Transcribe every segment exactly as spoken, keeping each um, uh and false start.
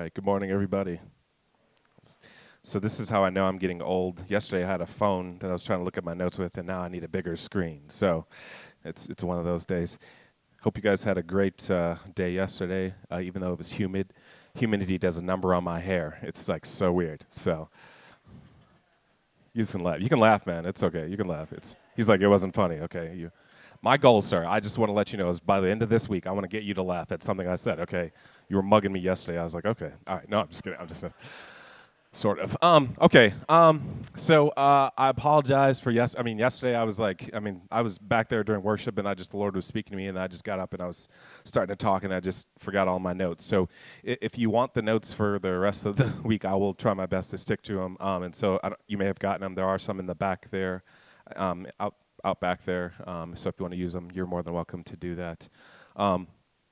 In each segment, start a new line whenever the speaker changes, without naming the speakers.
right, good morning, everybody. So this is how I know I'm getting old. Yesterday I had a phone that I was trying to look at my notes with, and now I need a bigger screen. So it's it's one of those days. Hope you guys had a great uh, day yesterday, uh, even though it was humid. Humidity does a number on my hair. It's like so weird. So you can laugh. You can laugh, man. It's okay. You can laugh. It's he's like it wasn't funny. Okay, you. My goal, sir, I just want to let you know, is by the end of this week, I want to get you to laugh at something I said. Okay, you were mugging me yesterday. I was like, okay, all right. No, I'm just kidding. I'm just. Sort of. Um, okay. Um, so uh, I apologize for yes. I mean, yesterday I was like, I mean, I was back there during worship, and I just the Lord was speaking to me, and I just got up and I was starting to talk, and I just forgot all my notes. So I- if you want the notes for the rest of the week, I will try my best to stick to them. Um, and so I don't, you may have gotten them. There are some in the back there, um, out out back there. Um, so if you want to use them, you're more than welcome to do that. Um,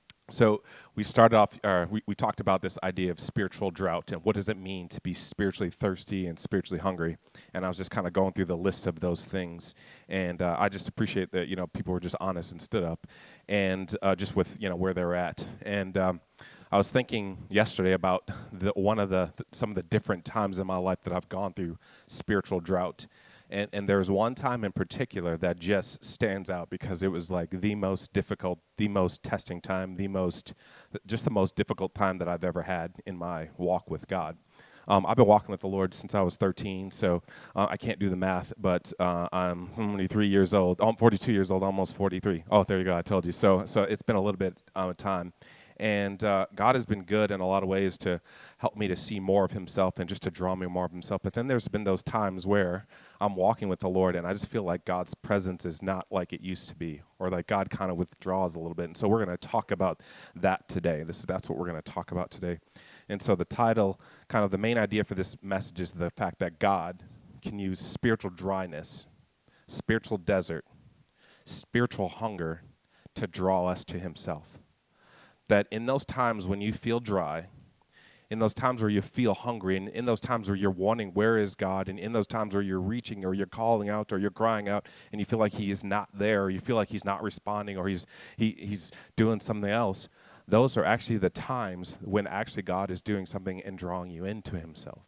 So we started off, uh, we, we talked about this idea of spiritual drought and what does it mean to be spiritually thirsty and spiritually hungry. And I was just kind of going through the list of those things. And uh, I just appreciate that, you know, people were just honest and stood up and uh, just with, you know, where they're at. And um, I was thinking yesterday about the, one of the, th- some of the different times in my life that I've gone through spiritual drought. And, and there's one time in particular that just stands out because it was like the most difficult, the most testing time, the most, just the most difficult time that I've ever had in my walk with God. Um, I've been walking with the Lord since I was thirteen, so uh, I can't do the math, but uh, I'm forty-three years old. Oh, I'm forty-two years old, almost forty-three. Oh, there you go, I told you. So, so it's been a little bit um, of time. And uh, God has been good in a lot of ways to help me to see more of himself and just to draw me more of himself. But then there's been those times where I'm walking with the Lord and I just feel like God's presence is not like it used to be, or like God kind of withdraws a little bit. And so we're going to talk about that today. This is that's what we're going to talk about today. And so the title, kind of the main idea for this message is the fact that God can use spiritual dryness, spiritual desert, spiritual hunger to draw us to himself. That in those times when you feel dry, in those times where you feel hungry, and in those times where you're wanting, where is God? And in those times where you're reaching or you're calling out or you're crying out and you feel like he is not there, or you feel like he's not responding, or he's he, he's doing something else, those are actually the times when actually God is doing something and drawing you into himself.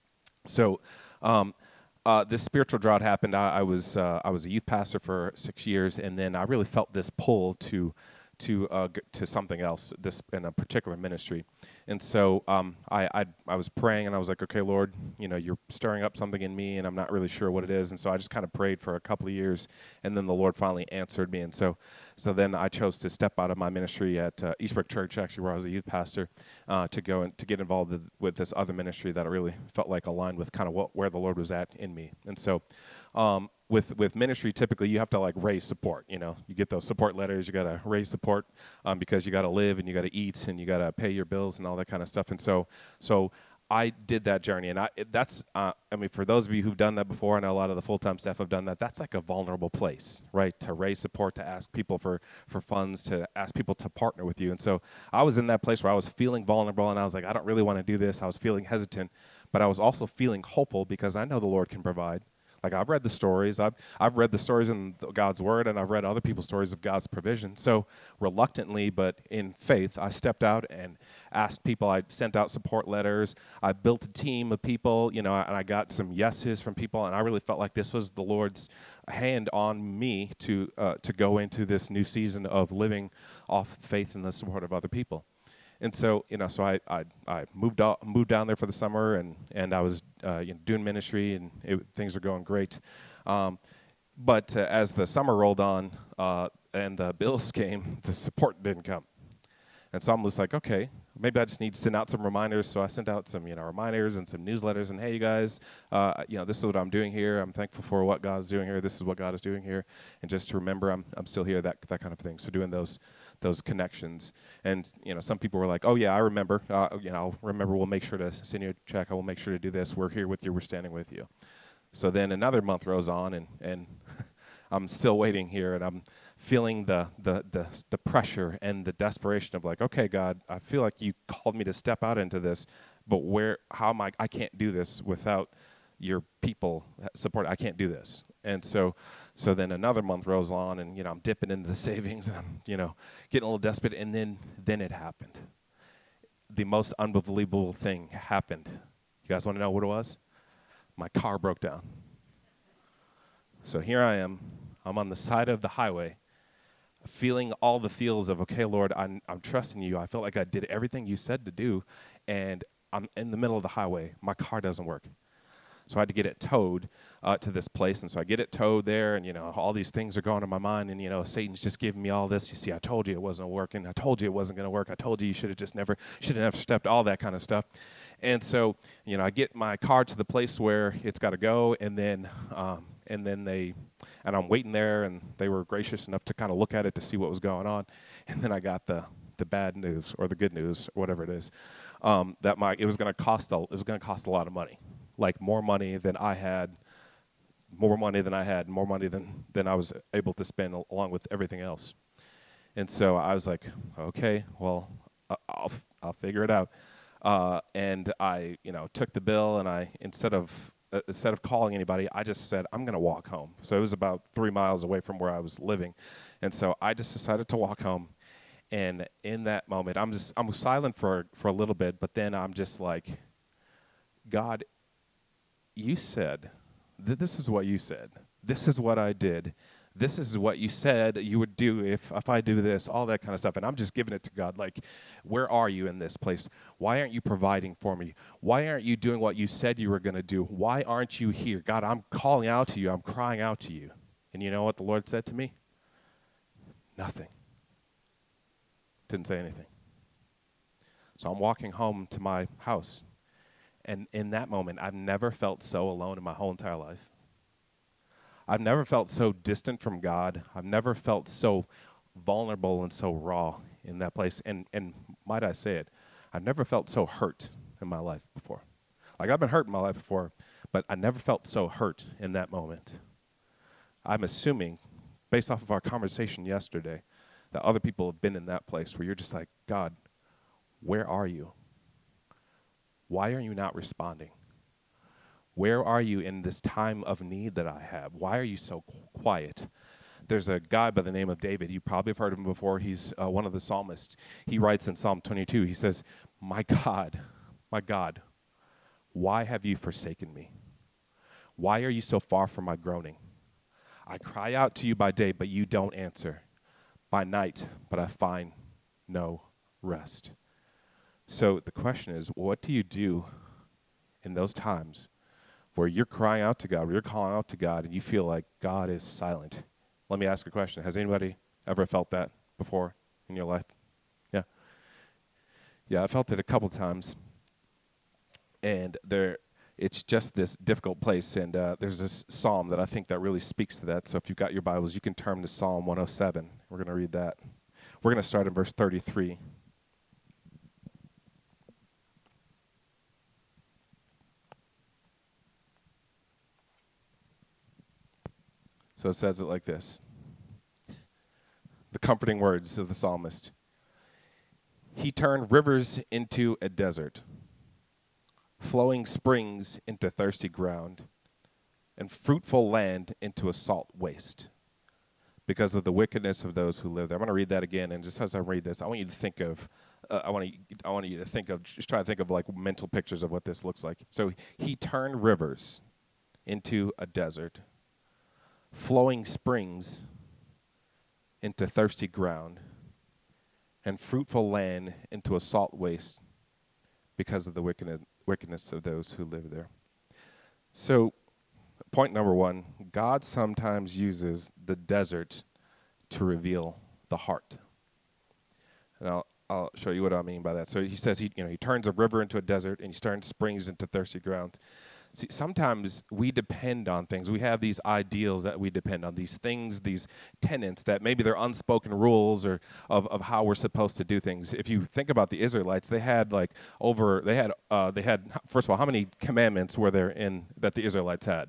So um, uh, this spiritual drought happened. I, I was uh, I was a youth pastor for six years, and then I really felt this pull to to uh, g- to something else, this in a particular ministry. And so um, I, I I was praying, and I was like, okay, Lord, you know, you're stirring up something in me, and I'm not really sure what it is. And so I just kind of prayed for a couple of years, and then the Lord finally answered me. And so so then I chose to step out of my ministry at uh, Eastbrook Church, actually, where I was a youth pastor, uh, to go and to get involved with, with this other ministry that I really felt like aligned with kind of what where the Lord was at in me. And so. Um, with with ministry, typically you have to like raise support. You know, you get those support letters. You got to raise support um, because you got to live and you got to eat and you got to pay your bills and all that kind of stuff. And so, so I did that journey, and I it, that's uh, I mean, for those of you who've done that before, I know a lot of the full time staff have done that. That's like a vulnerable place, right? To raise support, to ask people for for funds, to ask people to partner with you. And so I was in that place where I was feeling vulnerable, and I was like, I don't really want to do this. I was feeling hesitant, but I was also feeling hopeful because I know the Lord can provide. Like I've read the stories, I've I've read the stories in the- God's word, and I've read other people's stories of God's provision. So reluctantly, but in faith, I stepped out and asked people. I sent out support letters. I built a team of people, you know, and I got some yeses from people, and I really felt like this was the Lord's hand on me to uh, to go into this new season of living off faith and the support of other people. And so, you know, so I I, I moved out, moved down there for the summer, and and I was uh, you know, doing ministry, and it, things are going great. Um, but uh, as the summer rolled on uh, and the bills came, the support didn't come. And so I'm just like, okay, maybe I just need to send out some reminders. So I sent out some, you know, reminders and some newsletters. And hey, you guys, uh, you know, this is what I'm doing here. I'm thankful for what God's doing here. This is what God is doing here. And just to remember, I'm I'm still here. That that kind of thing. So doing those those connections. And you know, some people were like, oh yeah, I remember. Uh, you know, I'll remember. We'll make sure to send you a check. I will make sure to do this. We're here with you. We're standing with you. So then another month rolls on, and and I'm still waiting here, and I'm feeling the, the the the pressure and the desperation of like, okay, God, I feel like you called me to step out into this, but where, how am I? I can't do this without your people support. I can't do this, and so so then another month rolls on, and you know I'm dipping into the savings, and I'm you know getting a little desperate, and then then it happened. the most unbelievable thing happened. You guys want to know what it was? My car broke down. So here I am. I'm on the side of the highway, feeling all the feels of, okay, Lord, I'm, I'm trusting you. I felt like I did everything you said to do, and I'm in the middle of the highway. My car doesn't work. So I had to get it towed uh, to this place, and so I get it towed there, and, you know, all these things are going in my mind, and, you know, Satan's just giving me all this. You see, I told you it wasn't working. I told you it wasn't going to work. I told you you should have just never, should have never stepped, all that kind of stuff. And so, you know, I get my car to the place where it's got to go, and then, um, and then they, and I'm waiting there, and they were gracious enough to kind of look at it to see what was going on, and then I got the the bad news or the good news or whatever it is, um, that my it was going to cost a, it was going to cost a lot of money, like more money than I had, more money than I had, more money than than I was able to spend al- along with everything else. And so I was like, okay, well, I- I'll f- I'll figure it out. Uh, and I, you know, took the bill, and I instead of uh, instead of calling anybody, I just said I'm going to walk home. So it was about three miles away from where I was living, and so I just decided to walk home. And in that moment, I'm just I'm silent for for a little bit, but then I'm just like, God, you said that this is what you said. This is what I did. This is what you said you would do if, if I do this, all that kind of stuff. And I'm just giving it to God, like, where are you in this place? Why aren't you providing for me? Why aren't you doing what you said you were going to do? Why aren't you here? God, I'm calling out to you. I'm crying out to you. And you know what the Lord said to me? Nothing. Didn't say anything. So I'm walking home to my house. And in that moment, I've never felt so alone in my whole entire life. I've never felt so distant from God. I've never felt so vulnerable and so raw in that place. And and might I say it, I've never felt so hurt in my life before. Like, I've been hurt in my life before, but I never felt so hurt in that moment. I'm assuming, based off of our conversation yesterday, that other people have been in that place where you're just like, God, where are you? Why are you not responding? Where are you in this time of need that I have? Why are you so qu- quiet? There's a guy by the name of David. You probably have heard of him before. He's uh, one of the psalmists. He writes in Psalm twenty-two, he says, my God, my God, why have you forsaken me? Why are you so far from my groaning? I cry out to you by day, but you don't answer. By night, but I find no rest. So the question is, what do you do in those times where you're crying out to God, where you're calling out to God, and you feel like God is silent? Let me ask a question. Has anybody ever felt that before in your life? Yeah. Yeah, I felt it a couple times. And there, it's just this difficult place. And uh, there's this psalm that I think that really speaks to that. So if you've got your Bibles, you can turn to Psalm one oh seven. We're going to read that. We're going to start in verse thirty-three. So it says it like this. The comforting words of the psalmist. He turned rivers into a desert, flowing springs into thirsty ground, and fruitful land into a salt waste, because of the wickedness of those who live there. I'm going to read that again, and just as I read this, I want you to think of, uh, I want you, I want you to think of, just try to think of like mental pictures of what this looks like. So he turned rivers into a desert, flowing springs into thirsty ground, and fruitful land into a salt waste, because of the wickedness, wickedness of those who live there. So, point number one, God sometimes uses the desert to reveal the heart. And I'll, I'll show you what I mean by that. So he says he, you know, he turns a river into a desert, and he turns springs into thirsty grounds. See, sometimes we depend on things. We have these ideals that we depend on, these things, these tenets that maybe they're unspoken rules or of, of how we're supposed to do things. If you think about the Israelites, they had like over, they had, uh, they had, first of all, how many commandments were there in that the Israelites had?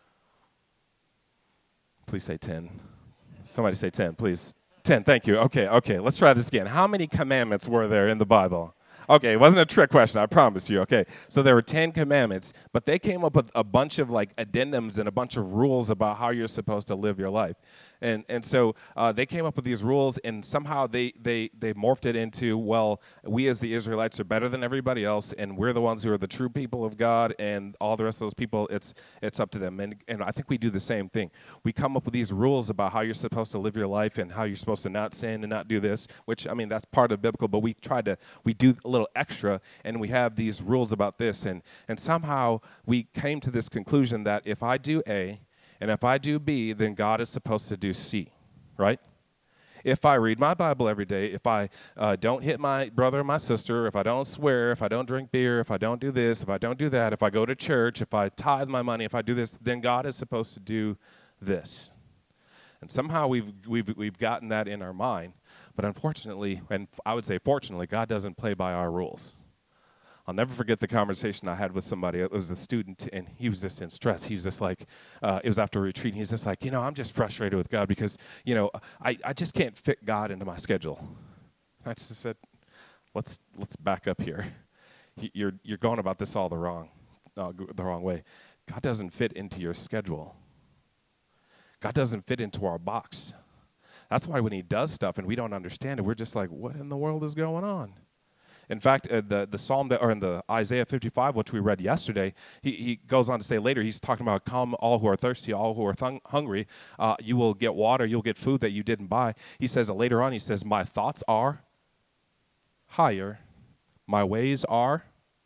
Please say ten. Somebody say ten, please. ten, thank you. Okay, okay, let's try this again. How many commandments were there in the Bible? Okay, it wasn't a trick question, I promise you. Okay, so there were ten commandments, but they came up with a bunch of like addendums and a bunch of rules about how you're supposed to live your life. And and so uh, they came up with these rules, and somehow they, they, they morphed it into, well, we as the Israelites are better than everybody else, and we're the ones who are the true people of God, and all the rest of those people, it's it's up to them. And and I think we do the same thing. We come up with these rules about how you're supposed to live your life and how you're supposed to not sin and not do this, which, I mean, that's part of biblical, but we try to, we do a little extra, and we have these rules about this, and and somehow we came to this conclusion that if I do A, and if I do B, then God is supposed to do C, right? If I read my Bible every day, if I uh, don't hit my brother or my sister, if I don't swear, if I don't drink beer, if I don't do this, if I don't do that, if I go to church, if I tithe my money, if I do this, then God is supposed to do this. And somehow we've we've we've gotten that in our mind, but unfortunately, and I would say fortunately, God doesn't play by our rules. I'll never forget the conversation I had with somebody. It was a student, and he was just in stress. He was just like, uh, it was after a retreat, and he's just like, you know, I'm just frustrated with God because, you know, I, I just can't fit God into my schedule. I just said, let's let's back up here. You're you're going about this all the wrong, uh, the wrong way. God doesn't fit into your schedule. God doesn't fit into our box. That's why when he does stuff and we don't understand it, we're just like, what in the world is going on? In fact, uh, the the Psalm that, or in the Isaiah fifty-five, which we read yesterday, he, he goes on to say later, he's talking about, come all who are thirsty, all who are thung- hungry, uh, you will get water, you'll get food that you didn't buy. He says uh, later on, he says, my thoughts are higher, my ways are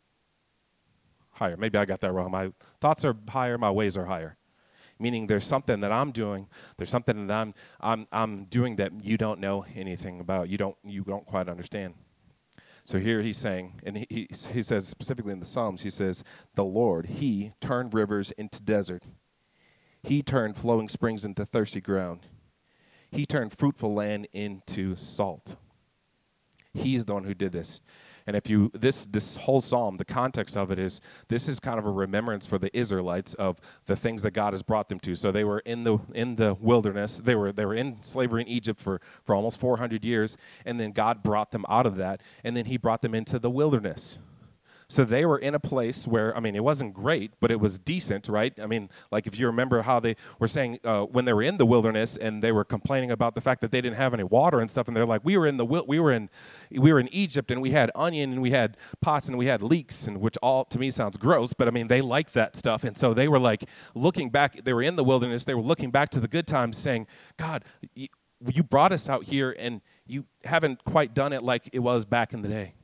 higher. Maybe I got that wrong. My thoughts are higher, my ways are higher. Meaning there's something that I'm doing, there's something that I'm I'm I'm doing that you don't know anything about. You don't you don't quite understand. So here he's saying, and he, he, he says specifically in the Psalms, he says, the Lord, he turned rivers into desert. He turned flowing springs into thirsty ground. He turned fruitful land into salt. He's the one who did this. And if you, this this whole psalm, the context of it is, this is kind of a remembrance for the Israelites of the things that God has brought them to. So they were in the in the wilderness. They were they were in slavery in Egypt for, for almost four hundred years. And then God brought them out of that. And then he brought them into the wilderness. So they were in a place where, I mean, it wasn't great, but it was decent, right? I mean, like if you remember how they were saying uh, when they were in the wilderness and they were complaining about the fact that they didn't have any water and stuff, and they're like, we were in the we were in we were in Egypt and we had onion and we had pots and we had leeks, and which all to me sounds gross, but I mean they liked that stuff, and so they were like looking back. They were in the wilderness. They were looking back to the good times, saying, God, you, you brought us out here, and you haven't quite done it like it was back in the day.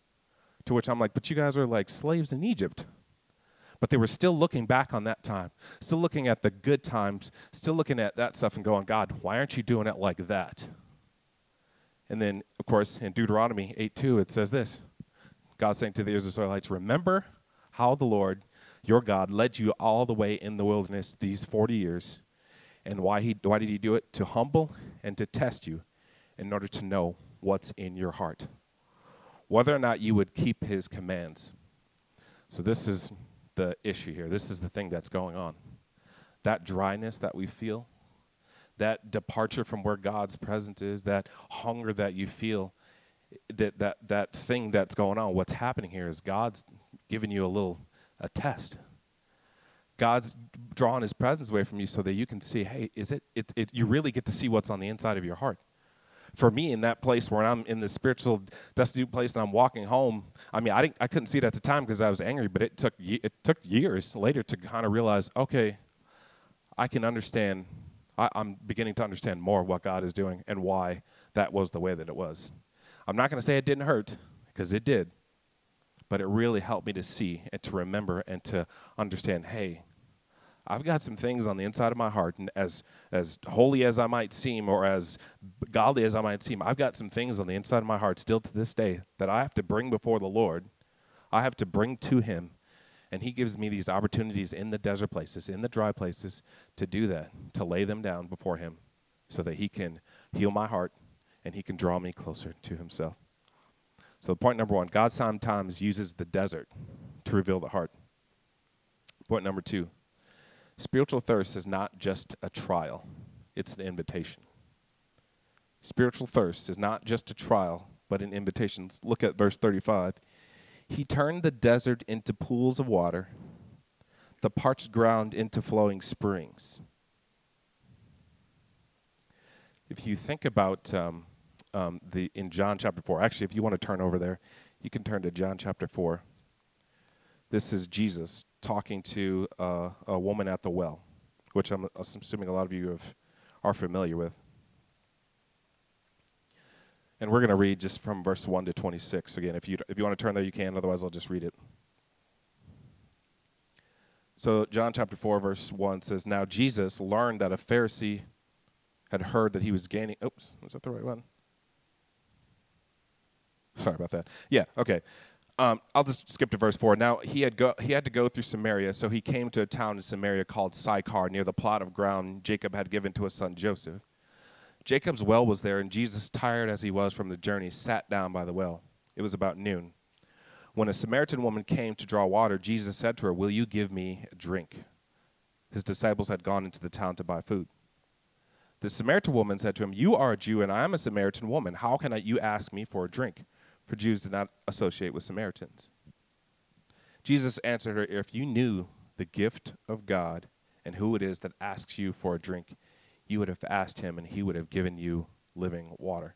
To which I'm like, but you guys are like slaves in Egypt. But they were still looking back on that time, still looking at the good times, still looking at that stuff and going, God, why aren't you doing it like that? And then, of course, in Deuteronomy eight two, it says this. God saying to the Israelites, remember how the Lord, your God, led you all the way in the wilderness these forty years. And why he why did he do it? To humble and to test you in order to know what's in your heart, whether or not you would keep his commands. So this is the issue here. This is the thing that's going on. That dryness that we feel, that departure from where God's presence is, that hunger that you feel, that that that thing that's going on, what's happening here is God's giving you a little a test. God's drawing his presence away from you so that you can see, hey, is it, it, it you really get to see what's on the inside of your heart. For me, in that place where I'm in the spiritual destitute place and I'm walking home, I mean, I didn't, I couldn't see it at the time because I was angry, but it took it took years later to kind of realize, okay, I can understand. I, I'm beginning to understand more what God is doing and why that was the way that it was. I'm not going to say it didn't hurt, because it did, but it really helped me to see and to remember and to understand, hey, I've got some things on the inside of my heart, and as as holy as I might seem, or as godly as I might seem, I've got some things on the inside of my heart still to this day that I have to bring before the Lord. I have to bring to him, and he gives me these opportunities in the desert places, in the dry places, to do that, to lay them down before him so that he can heal my heart and he can draw me closer to himself. So point number one, God sometimes uses the desert to reveal the heart. Point number two, spiritual thirst is not just a trial, it's an invitation. Spiritual thirst is not just a trial, but an invitation. Look at verse thirty-five. He turned the desert into pools of water, the parched ground into flowing springs. If you think about um, um, the in John chapter four, actually, if you want to turn over there, you can turn to John chapter four. This is Jesus talking to uh, a woman at the well, which I'm assuming a lot of you have, are familiar with. And we're going to read just from verse one to twenty-six. Again, if you if you want to turn there, you can. Otherwise, I'll just read it. So John chapter four, verse one says, "Now Jesus learned that a Pharisee had heard that he was gaining..." Oops, is that the right one? Sorry about that. Yeah, okay. Um, I'll just skip to verse four. Now he had go he had to go through Samaria, so he came to a town in Samaria called Sychar, near the plot of ground Jacob had given to his son Joseph. Jacob's well was there, and Jesus, tired as he was from the journey, sat down by the well. It was about noon. When a Samaritan woman came to draw water, Jesus said to her, "Will you give me a drink?" His disciples had gone into the town to buy food. The Samaritan woman said to him, "You are a Jew, and I am a Samaritan woman. How can I, you ask me for a drink?" For Jews did not associate with Samaritans. Jesus answered her, "If you knew the gift of God and who it is that asks you for a drink, you would have asked him, and he would have given you living water."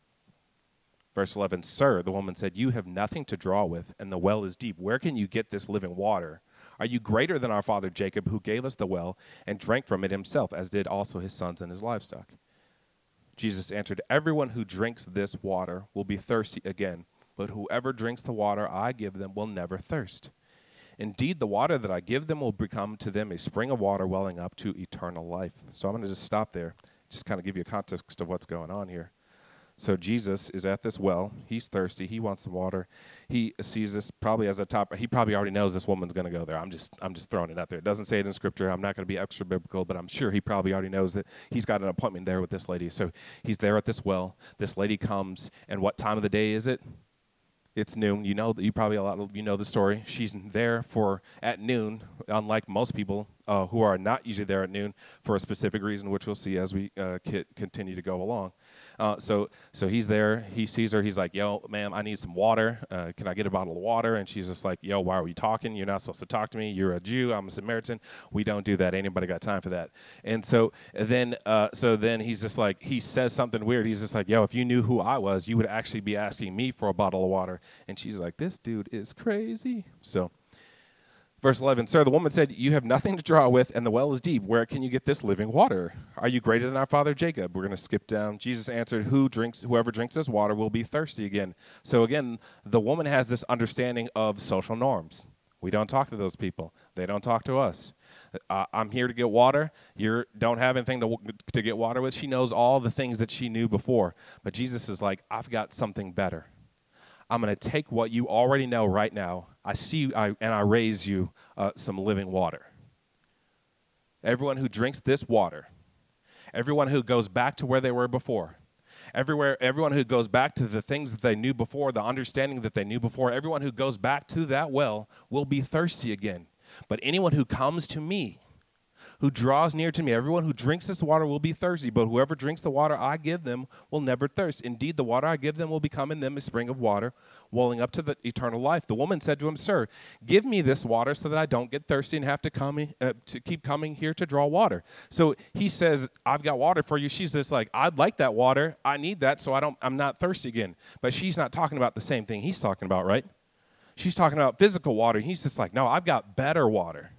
Verse eleven, "Sir," the woman said, "you have nothing to draw with, and the well is deep. Where can you get this living water? Are you greater than our father Jacob, who gave us the well and drank from it himself, as did also his sons and his livestock?" Jesus answered, "Everyone who drinks this water will be thirsty again, but whoever drinks the water I give them will never thirst. Indeed, the water that I give them will become to them a spring of water welling up to eternal life." So I'm going to just stop there, just kind of give you a context of what's going on here. So Jesus is at this well. He's thirsty. He wants some water. He sees this probably as a top. He probably already knows this woman's going to go there. I'm just I'm just throwing it out there. It doesn't say it in Scripture. I'm not going to be extra biblical, but I'm sure he probably already knows that he's got an appointment there with this lady. So he's there at this well. This lady comes, and what time of the day is it? It's noon. You know, you probably a lot of you know the story. She's there for at noon, unlike most people uh, who are not usually there at noon for a specific reason, which we'll see as we uh, continue to go along. Uh, so, so he's there. He sees her. He's like, "Yo, ma'am, I need some water. Uh, can I get a bottle of water?" And she's just like, "Yo, why are we talking? You're not supposed to talk to me. You're a Jew. I'm a Samaritan. We don't do that. Anybody got time for that?" And so then, uh, so then he's just like, he says something weird. He's just like, "Yo, if you knew who I was, you would actually be asking me for a bottle of water." And she's like, "This dude is crazy." So. Verse eleven, "Sir, the woman said, you have nothing to draw with, and the well is deep. Where can you get this living water? Are you greater than our father Jacob?" We're going to skip down. Jesus answered, Who drinks, whoever drinks this water will be thirsty again. So again, the woman has this understanding of social norms. We don't talk to those people. They don't talk to us. Uh, I'm here to get water. You don't have anything to, to get water with. She knows all the things that she knew before. But Jesus is like, I've got something better. I'm going to take what you already know right now. I see I, and I raise you uh, some living water. Everyone who drinks this water, everyone who goes back to where they were before, everywhere, everyone who goes back to the things that they knew before, the understanding that they knew before, everyone who goes back to that well will be thirsty again. But anyone who comes to me, who draws near to me, everyone who drinks this water will be thirsty, but whoever drinks the water I give them will never thirst. Indeed, the water I give them will become in them a spring of water, welling up to the eternal life. The woman said to him, Sir, give me this water so that I don't get thirsty and have to come uh, to keep coming here to draw water. So he says, I've got water for you. She's just like, I'd like that water. I need that so I don't, I'm not thirsty again. But she's not talking about the same thing he's talking about, right? She's talking about physical water. He's just like, no, I've got better water.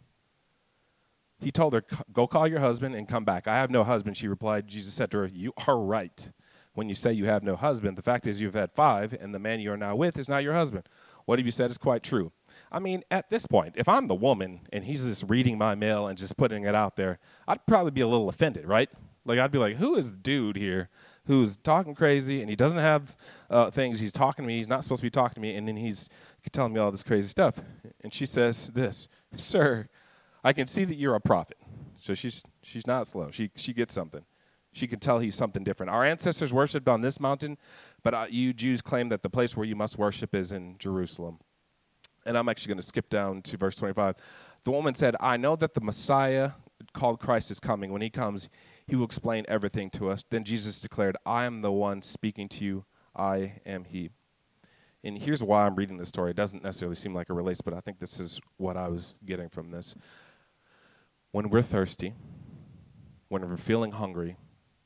He told her, go call your husband and come back. I have no husband, she replied. Jesus said to her, you are right when you say you have no husband. The fact is you've had five, and the man you are now with is not your husband. What have you said is quite true. I mean, at this point, if I'm the woman and he's just reading my mail and just putting it out there, I'd probably be a little offended, right? Like, I'd be like, who is the dude here who's talking crazy, and he doesn't have uh, things. He's talking to me. He's not supposed to be talking to me, and then he's telling me all this crazy stuff. And she says this, Sir, I can see that you're a prophet. So she's she's not slow. She she gets something. She can tell he's something different. Our ancestors worshipped on this mountain, but uh, you Jews claim that the place where you must worship is in Jerusalem. And I'm actually going to skip down to verse twenty-five. The woman said, I know that the Messiah called Christ is coming. When he comes, he will explain everything to us. Then Jesus declared, I am the one speaking to you. I am he. And here's why I'm reading this story. It doesn't necessarily seem like it relates, but I think this is what I was getting from this. When we're thirsty, when we're feeling hungry,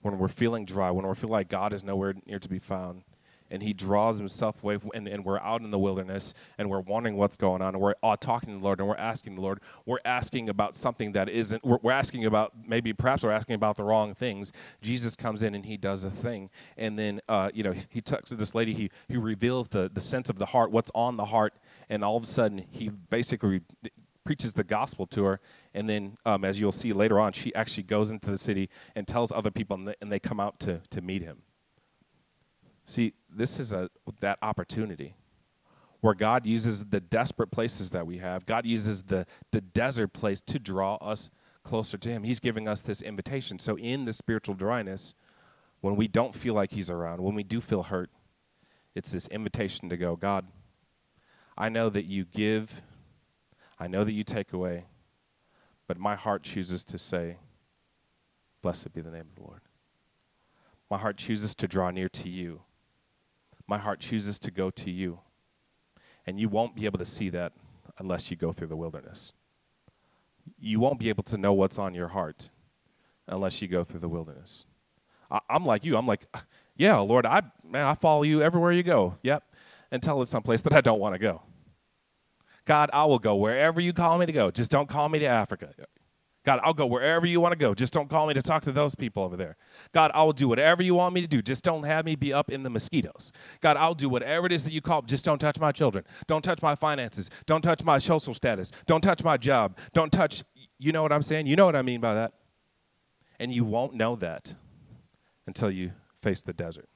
when we're feeling dry, when we feel like God is nowhere near to be found, and he draws himself away, from, and, and we're out in the wilderness, and we're wondering what's going on, and we're all talking to the Lord, and we're asking the Lord, we're asking about something that isn't, we're, we're asking about, maybe perhaps we're asking about the wrong things. Jesus comes in, and he does a thing, and then, uh, you know, he talks to this lady, he, he reveals the, the sense of the heart, what's on the heart, and all of a sudden, he basically preaches the gospel to her, and then, um, as you'll see later on, she actually goes into the city and tells other people, and, th- and they come out to, to meet him. See, this is a that opportunity where God uses the desperate places that we have. God uses the, the desert place to draw us closer to him. He's giving us this invitation. So in the spiritual dryness, when we don't feel like he's around, when we do feel hurt, it's this invitation to go, God, I know that you give, I know that you take away, but my heart chooses to say, blessed be the name of the Lord. My heart chooses to draw near to you. My heart chooses to go to you. And you won't be able to see that unless you go through the wilderness. You won't be able to know what's on your heart unless you go through the wilderness. I, I'm like you. I'm like, yeah, Lord, I man, I follow you everywhere you go. Yep. Until it's someplace that I don't want to go. God, I will go wherever you call me to go. Just don't call me to Africa. God, I'll go wherever you want to go. Just don't call me to talk to those people over there. God, I will do whatever you want me to do. Just don't have me be up in the mosquitoes. God, I'll do whatever it is that you call. Just don't touch my children. Don't touch my finances. Don't touch my social status. Don't touch my job. Don't touch, you know what I'm saying? You know what I mean by that. And you won't know that until you face the desert.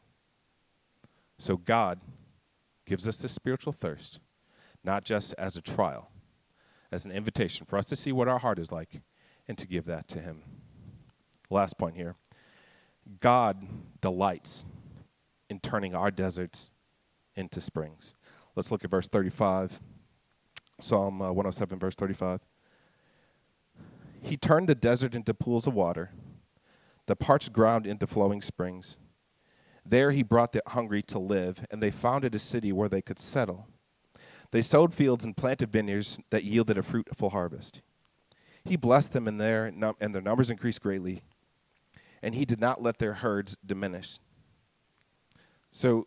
So God gives us this spiritual thirst, not just as a trial, as an invitation for us to see what our heart is like, and to give that to him. Last point here. God delights in turning our deserts into springs. Let's look at verse thirty-five. Psalm uh, one oh seven, verse thirty-five. He turned the desert into pools of water, the parched ground into flowing springs. There he brought the hungry to live, and they founded a city where they could settle. They sowed fields and planted vineyards that yielded a fruitful harvest. He blessed them, and their, num- and their numbers increased greatly, and he did not let their herds diminish. So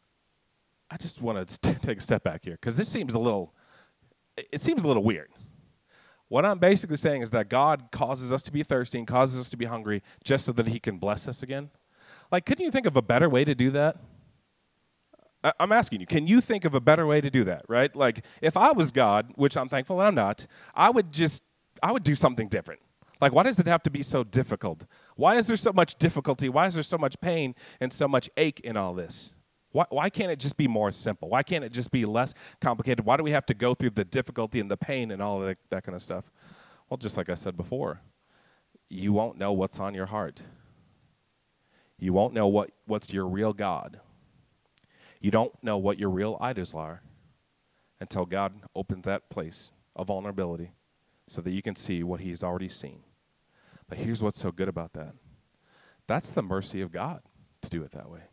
I just want to st- take a step back here, because this seems a little, it seems a little weird. What I'm basically saying is that God causes us to be thirsty and causes us to be hungry just so that he can bless us again. Like, couldn't you think of a better way to do that? I- I'm asking you, can you think of a better way to do that, right? Like, if I was God, which I'm thankful that I'm not, I would just I would do something different. Like, why does it have to be so difficult? Why is there so much difficulty? Why is there so much pain and so much ache in all this? Why, why can't it just be more simple? Why can't it just be less complicated? Why do we have to go through the difficulty and the pain and all of that, that kind of stuff? Well, just like I said before, you won't know what's on your heart. You won't know what, what's your real God. You don't know what your real idols are until God opens that place of vulnerability, so that you can see what he's already seen. But here's what's so good about that. That's the mercy of God to do it that way.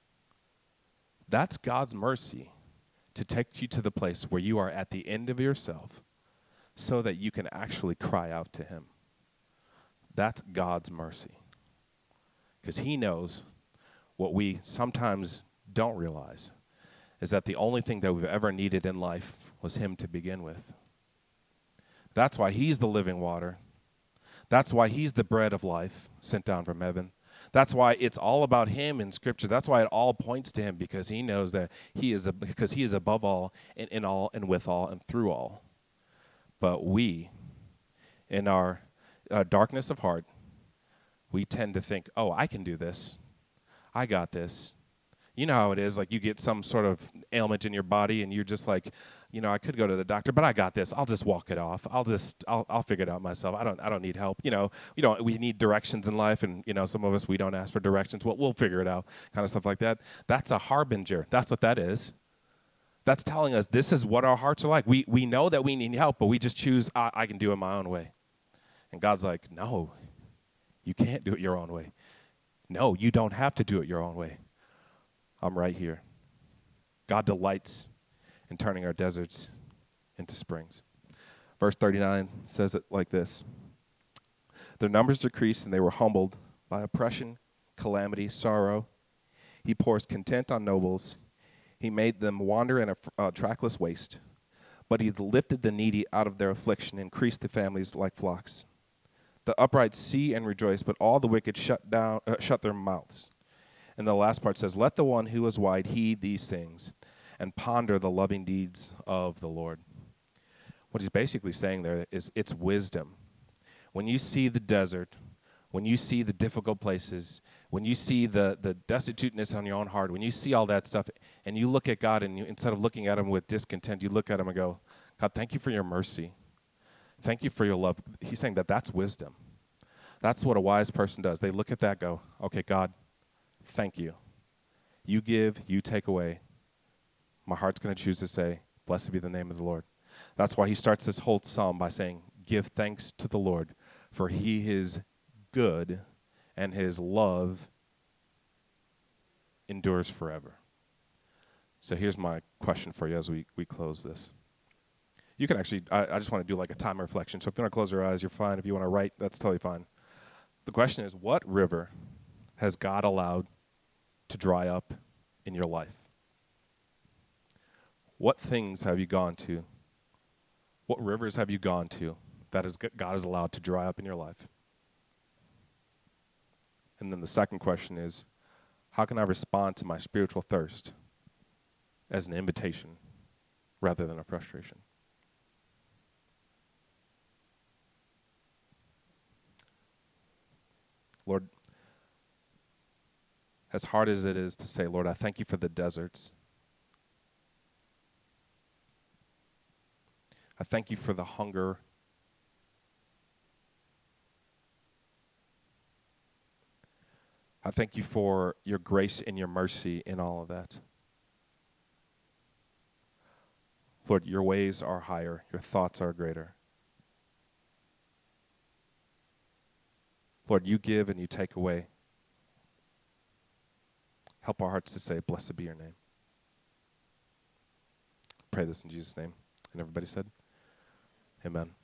That's God's mercy to take you to the place where you are at the end of yourself so that you can actually cry out to him. That's God's mercy. Because he knows what we sometimes don't realize is that the only thing that we've ever needed in life was him to begin with. That's why he's the living water. That's why he's the bread of life sent down from heaven. That's why it's all about him in Scripture. That's why it all points to him, because he knows that he is a, because he is above all and in all and with all and through all. But we, in our uh, darkness of heart, we tend to think, oh, I can do this. I got this. You know how it is, like you get some sort of ailment in your body and you're just like, you know, I could go to the doctor, but I got this. I'll just walk it off. I'll just, I'll, I'll figure it out myself. I don't, I don't need help. You know, you know, we need directions in life, and you know, some of us we don't ask for directions. Well, we'll figure it out, kind of stuff like that. That's a harbinger. That's what that is. That's telling us this is what our hearts are like. We we know that we need help, but we just choose I, I can do it my own way. And God's like, no, you can't do it your own way. No, you don't have to do it your own way. I'm right here. God delights in turning our deserts into springs. Verse thirty-nine says it like this. Their numbers decreased, and they were humbled by oppression calamity, sorrow. He pours content on nobles. He made them wander in a uh, trackless waste. But he lifted the needy out of their affliction, increased the families like flocks. The upright see and rejoice, but all the wicked shut down, uh, shut their mouths. And the last part says, let the one who is wise heed these things and ponder the loving deeds of the Lord. What he's basically saying there is it's wisdom. When you see the desert, when you see the difficult places, when you see the, the destituteness on your own heart, when you see all that stuff, and you look at God, and you, instead of looking at him with discontent, you look at him and go, God, thank you for your mercy. Thank you for your love. He's saying that that's wisdom. That's what a wise person does. They look at that, go, okay, God, thank you. You give, you take away. My heart's going to choose to say, blessed be the name of the Lord. That's why he starts this whole psalm by saying, give thanks to the Lord, for he is good, and his love endures forever. So here's my question for you as we, we close this. You can actually, I, I just want to do like a time reflection. So if you want to close your eyes, you're fine. If you want to write, that's totally fine. The question is, what river has God allowed to dry up in your life? What things have you gone to? What rivers have you gone to that is God has allowed to dry up in your life? And then the second question is, how can I respond to my spiritual thirst as an invitation rather than a frustration? Lord, as hard as it is to say, Lord, I thank you for the deserts. I thank you for the hunger. I thank you for your grace and your mercy in all of that. Lord, your ways are higher. Your thoughts are greater. Lord, you give and you take away. Help our hearts to say, blessed be your name. Pray this in Jesus' name. And everybody said, amen.